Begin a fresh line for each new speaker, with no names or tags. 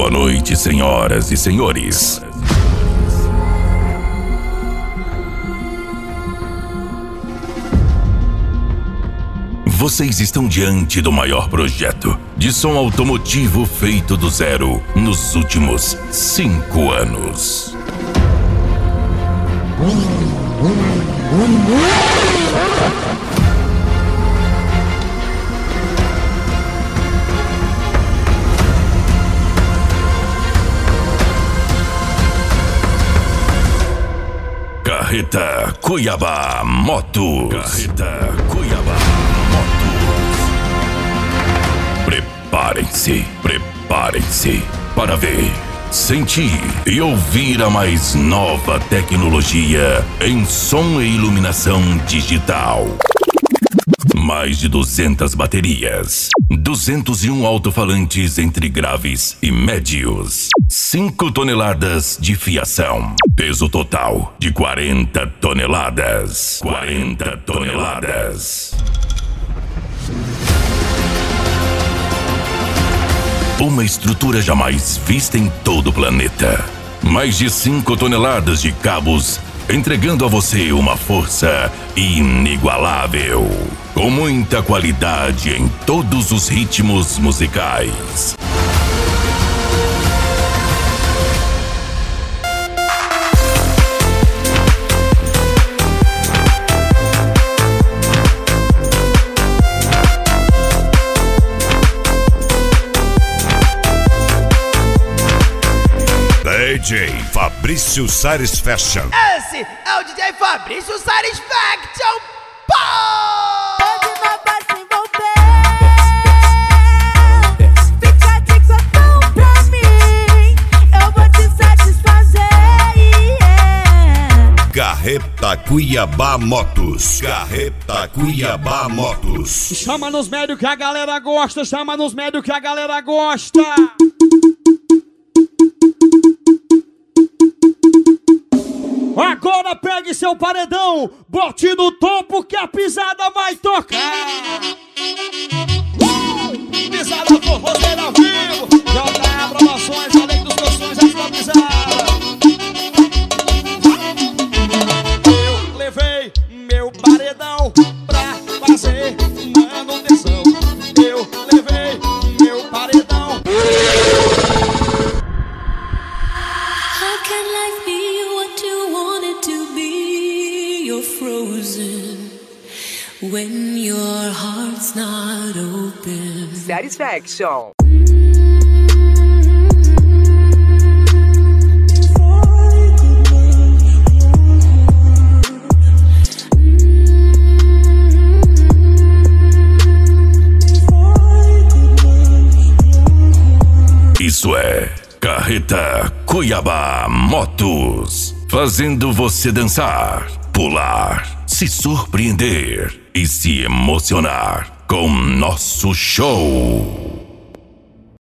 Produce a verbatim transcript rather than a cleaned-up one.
Boa noite, senhoras e senhores. Vocês estão diante do maior projeto de som automotivo feito do zero nos últimos cinco anos. Carreta Cuiabá Motos. Carreta Cuiabá Motos. Preparem-se, preparem-se para ver, sentir e ouvir a mais nova tecnologia em som e iluminação digital. Mais de duzentas baterias, duzentos e um alto-falantes entre graves e médios, cinco toneladas de fiação, peso total de quarenta toneladas. quarenta toneladas. Uma estrutura jamais vista em todo o planeta. Mais de cinco toneladas de cabos, entregando a você uma força inigualável. Com muita qualidade em todos os ritmos musicais.
D J Fabrício Satisfaction.
Esse é o D J Fabrício Satisfaction. Pô!
Hoje não vai se envolver. Fica de cotão pra mim. Eu vou te satisfazer. Yeah.
Carreta Cuiabá Motos. Carreta Cuiabá Motos.
Chama nos médios que a galera gosta. Chama nos médios que a galera gosta. Agora pegue seu paredão, bote no topo que a pisada vai tocar. Uh! Pisada forrozeira ao vivo, J A Promoções, além dos meus sonhos, é sua pisada. Eu levei meu paredão pra fazer manutenção. Eu levei meu paredão.
How can life be what you want it to be? You're frozen when your heart's not open.
Satisfaction.
Isso é Carreta Cuiabá Motos, fazendo você dançar, pular, se surpreender e se emocionar com nosso show.